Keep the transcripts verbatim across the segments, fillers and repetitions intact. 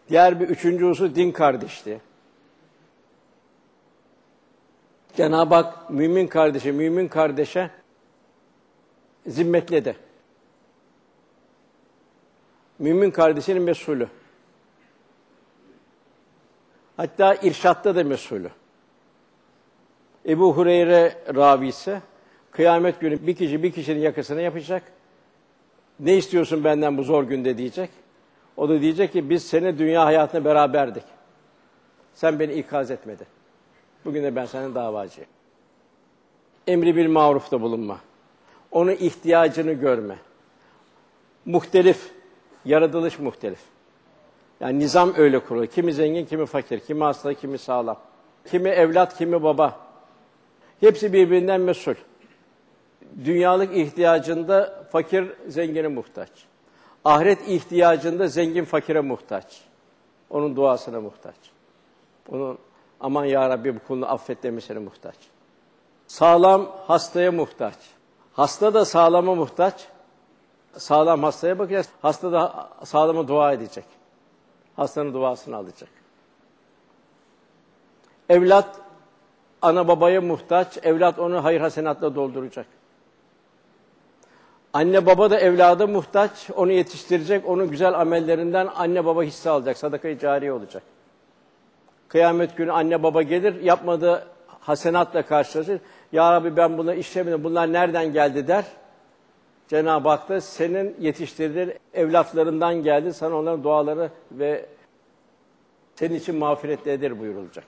Diğer bir üçüncü husus din kardeşliği. Cenab-ı Hak mümin kardeşe, mümin kardeşe zimmetledi. Mümin kardeşinin mesulü. Hatta irşatta da mesulü. Ebu Hureyre ravisi, kıyamet günü bir kişi bir kişinin yakasına yapacak. Ne istiyorsun benden bu zor günde diyecek. O da diyecek ki biz seni dünya hayatına beraberdik. Sen beni ikaz etmedin. Bugün de ben senin davacıyım. Emri bil marufta bulunma. Onun ihtiyacını görme. Muhtelif, yaratılış muhtelif. Yani nizam öyle kurulu. Kimi zengin, kimi fakir, kimi hasta, kimi sağlam. Kimi evlat, kimi baba. Hepsi birbirinden mesul. Dünyalık ihtiyacında fakir zengine muhtaç. Ahiret ihtiyacında zengin fakire muhtaç. Onun duasına muhtaç. Onun aman ya Rabbi bu kulunu affet demesine muhtaç. Sağlam hastaya muhtaç. Hasta da sağlama muhtaç. Sağlam hastaya bakacağız. Hasta da sağlama dua edecek. Hastanın duasını alacak. Evlat ana babaya muhtaç. Evlat onu hayır hasenatla dolduracak. Anne baba da evlada muhtaç. Onu yetiştirecek. Onun güzel amellerinden anne baba hisse alacak. Sadaka-i cariye olacak. Kıyamet günü anne baba gelir, yapmadığı hasenatla karşılaşır. Ya Rabbi ben bunu işlemedim, bunlar nereden geldi der. Cenab-ı Hak da senin yetiştirdiğin evlatlarından geldi, sana onların duaları ve senin için mağfiretlidir buyurulacak.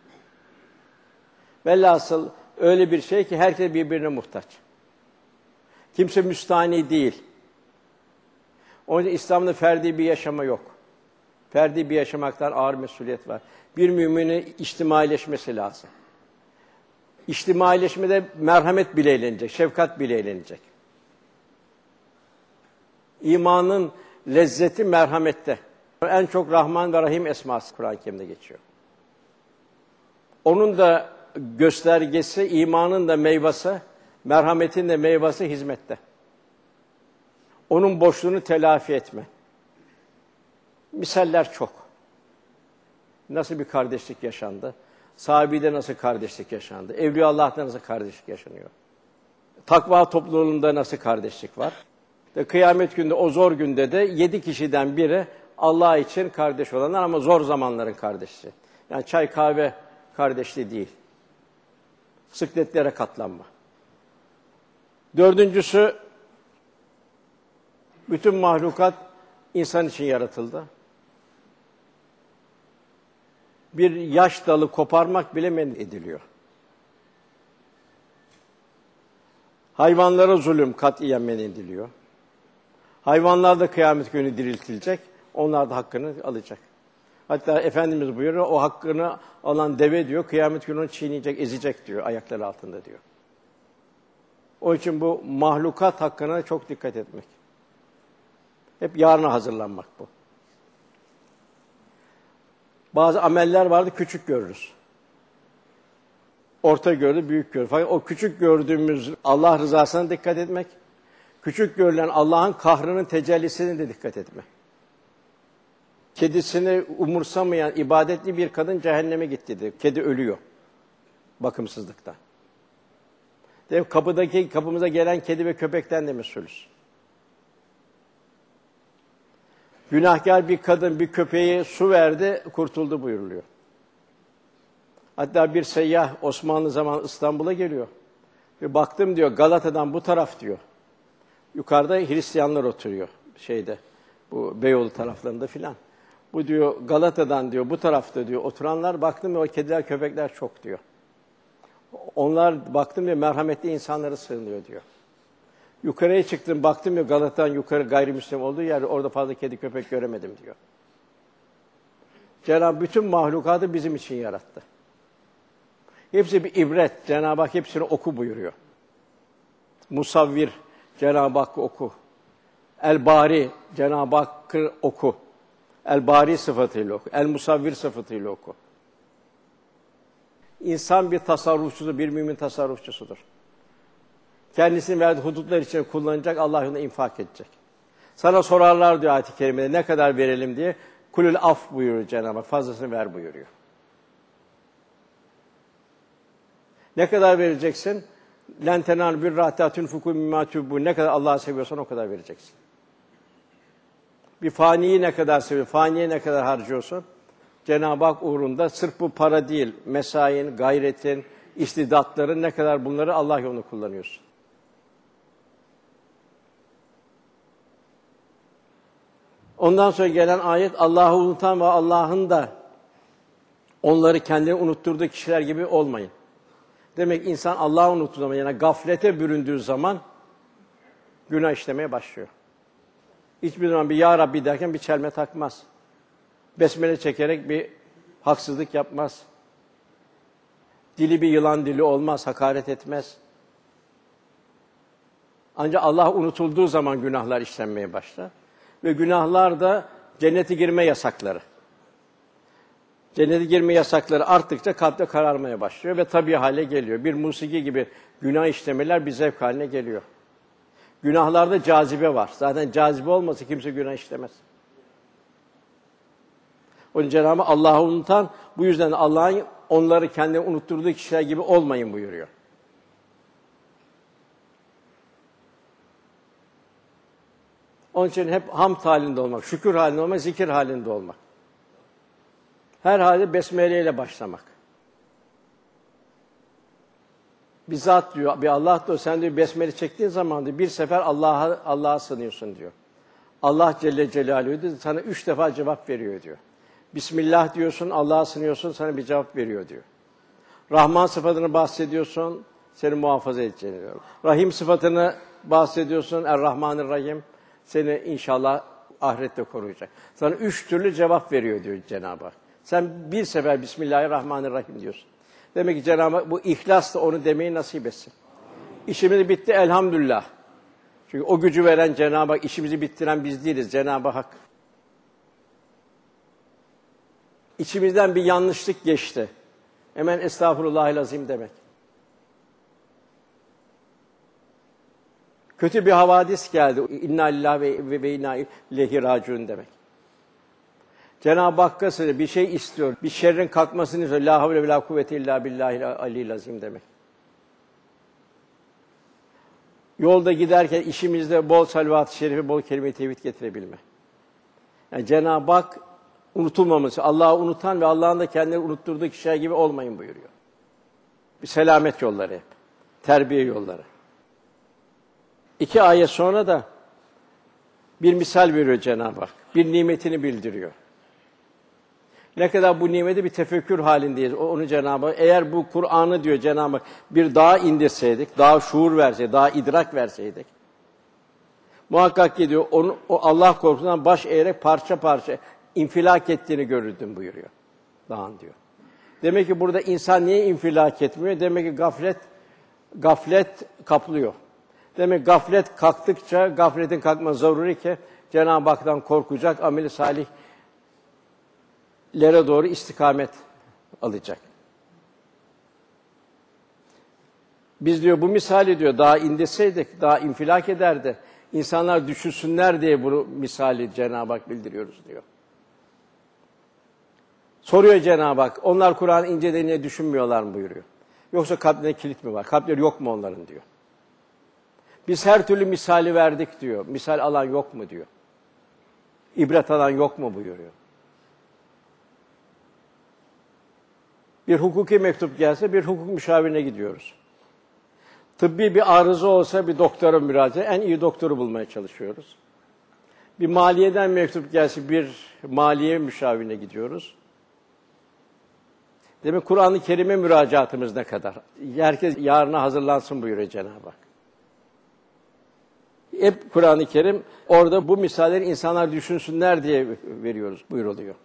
Velhasıl öyle bir şey ki herkes birbirine muhtaç. Kimse müstahni değil. Onun için İslam'da ferdi bir yaşama yok. Ferdi bir yaşamaktan ağır mesuliyet var. Bir müminin içtimaileşmesi lazım. İçtimaileşmede merhamet bile eğlenecek, şefkat bile eğlenecek. İmanın lezzeti merhamette. En çok Rahman ve Rahim esması Kur'an-ı Kerim'de geçiyor. Onun da göstergesi, imanın da meyvesi, merhametin de meyvesi hizmette. Onun boşluğunu telafi etme. Misaller çok. Nasıl bir kardeşlik yaşandı? Sahabide nasıl kardeşlik yaşandı? Evliya Allah'ta nasıl kardeşlik yaşanıyor? Takva topluluğunda nasıl kardeşlik var? Ve kıyamet günde, o zor günde de yedi kişiden biri Allah için kardeş olanlar ama zor zamanların kardeşi. Yani çay kahve kardeşliği değil. Sıkletlere katlanma. Dördüncüsü, bütün mahlukat insan için yaratıldı. Bir yaş dalı koparmak bile men ediliyor. Hayvanlara zulüm katiyen men ediliyor. Hayvanlar da kıyamet günü diriltilecek, onlar da hakkını alacak. Hatta Efendimiz buyuruyor, o hakkını alan deve diyor, kıyamet günü onu çiğneyecek, ezecek diyor, ayakları altında diyor. O için bu mahlukat hakkına çok dikkat etmek. Hep yarına hazırlanmak bu. Bazı ameller vardı, küçük görürüz. Orta gördü, büyük görür. Fakat o küçük gördüğümüz Allah rızasına dikkat etmek, küçük görülen Allah'ın kahrının tecellisine de dikkat etmek. Kedisini umursamayan ibadetli bir kadın cehenneme gitti dedi. Kedi ölüyor bakımsızlıktan. De kapıdaki kapımıza gelen kedi ve köpekten de mesulüz. Günahkar bir kadın bir köpeğe su verdi, kurtuldu buyuruluyor. Hatta bir seyyah Osmanlı zamanı İstanbul'a geliyor. Ve baktım diyor Galata'dan bu taraf diyor. Yukarıda Hristiyanlar oturuyor şeyde. Bu Beyoğlu taraflarında filan. Bu diyor Galata'dan diyor bu tarafta diyor oturanlar baktım o kediler köpekler çok diyor. Onlar baktım diyor merhametli insanları sığınıyor diyor. Yukarıya çıktım baktım diyor Galata'dan yukarı gayrimüslim olduğu yerde orada fazla kedi köpek göremedim diyor. Cenab-ı bütün mahlukatı bizim için yarattı. Hepsi bir ibret. Cenab-ı Hak hepsini oku buyuruyor. Musavvir, Cenab-ı Hakk'ı oku. El-Bari, Cenab-ı Hakk'ı oku. El-Bari sıfatıyla oku. El-Musavvir sıfatıyla oku. İnsan bir tasarrufçusu, bir mümin tasarrufçusudur. Kendisinin verdiği hudutlar için kullanacak, Allah yolunda infak edecek. Sana sorarlar diyor ayet-i kerimede, ne kadar verelim diye. Kulül af buyuruyor Cenab-ı Hak. Fazlasını ver buyuruyor. Ne kadar vereceksin? Len tenâlu birre hattâ tunfikû mimmâ tuhibbûn. Ne kadar Allah'ı seviyorsan o kadar vereceksin. Bir faniyi ne kadar seviyorsun? Faniye ne kadar harcıyorsun? Cenab-ı Hak uğrunda sırf bu para değil, mesain, gayretin, istidatların ne kadar bunları Allah yolunda kullanıyorsun. Ondan sonra gelen ayet, Allah'ı unutan ve Allah'ın da onları kendini unutturduğu kişiler gibi olmayın. Demek insan Allah'ı unuttuğu zaman, yani gaflete büründüğü zaman günah işlemeye başlıyor. Hiçbir zaman bir Ya Rabbi derken bir çelme takmaz. Besmele çekerek bir haksızlık yapmaz. Dili bir yılan dili olmaz, hakaret etmez. Ancak Allah unutulduğu zaman günahlar işlenmeye başlar. Ve günahlar da cennete girme yasakları. Cennete girme yasakları arttıkça kalpte kararmaya başlıyor ve tabii hale geliyor. Bir musiki gibi günah işlemeler bir zevk haline geliyor. Günahlarda cazibe var. Zaten cazibe olmasa kimse günah işlemez. Onun Cenab-ı Allah'ı unutan, bu yüzden Allah'ın onları kendine unutturduğu kişiler gibi olmayın buyuruyor. Onun için hep hamd halinde olmak, şükür halinde olmak, zikir halinde olmak. Her halde besmele ile başlamak. Bizzat diyor, bir Allah diyor, sen diyor besmele çektiğin zaman diyor, bir sefer Allah'a Allah'a sığınıyorsun diyor. Allah Celle Celaluhu diyor, sana üç defa cevap veriyor diyor. Bismillah diyorsun, Allah'a sığınıyorsun, sana bir cevap veriyor diyor. Rahman sıfatını bahsediyorsun, seni muhafaza edeceğini diyor. Rahim sıfatını bahsediyorsun, Er-Rahmanir-Rahim, seni inşallah ahirette koruyacak. Sana üç türlü cevap veriyor diyor Cenab-ı Hak. Sen bir sefer Bismillahirrahmanirrahim diyorsun. Demek ki Cenab-ı Hak bu ihlasla onu demeyi nasip etsin. İşimiz bitti elhamdülillah. Çünkü o gücü veren Cenab-ı Hak, işimizi bittiren biz değiliz, Cenab-ı Hak. İçimizden bir yanlışlık geçti. Hemen estağfurullahilazim demek. Kötü bir havadis geldi. İnna lillahi ve, ve inna ileyhi raciun demek. Cenab-ı Hakk'a söyle, bir şey istiyor, bir şerrin kalkmasını istiyor. La havle ve la kuvvete illa billahil aliyyil azim demek. Yolda giderken işimizde bol salavat-ı şerife, bol kelime-i tevhid getirebilme. Yani Cenab-ı Hak unutulmaması, Allah'ı unutan ve Allah'ın da kendini unutturduğu kişiler gibi olmayın buyuruyor. Bir selamet yolları hep, terbiye yolları. İki ayet sonra da bir misal veriyor Cenab-ı Hak. Bir nimetini bildiriyor. Ne kadar bu nimeti bir tefekkür halindeyiz. Onu Cenab-ı Hak, eğer bu Kur'an'ı diyor Cenab-ı Hak bir dağa indirseydik, daha şuur verseydik, daha idrak verseydik, muhakkak ki diyor, onu, o Allah korkusundan baş eğerek parça parça infilak ettiğini görürdüm buyuruyor. Dağın diyor. Demek ki burada insan niye infilak etmiyor? Demek ki gaflet, gaflet kaplıyor. Demek gaflet kalktıkça, gafletin kalkması zaruri ki Cenab-ı Hak'tan korkacak, amel-i salihlere doğru istikamet alacak. Biz diyor bu misali diyor daha indirseydik, daha infilak ederdi. İnsanlar düşünsünler diye bunu misali Cenab-ı Hak bildiriyoruz diyor. Soruyor Cenab-ı Hak, onlar Kur'an'ı incelediğini düşünmüyorlar mı buyuruyor. Yoksa kalplerine kilit mi var? Kalpleri yok mu onların diyor. Biz her türlü misali verdik diyor. Misal alan yok mu diyor. İbret alan yok mu buyuruyor. Bir hukuki mektup gelse bir hukuk müşavirine gidiyoruz. Tıbbi bir arıza olsa bir doktora müracaat, en iyi doktoru bulmaya çalışıyoruz. Bir maliyeden mektup gelse bir maliye müşavirine gidiyoruz. Demek Kur'an-ı Kerim'e müracaatımız ne kadar? Herkes yarına hazırlansın buyuruyor Cenab-ı Hak. Hep Kur'an-ı Kerim orada bu misalleri insanlar düşünsünler diye veriyoruz, buyuruluyor.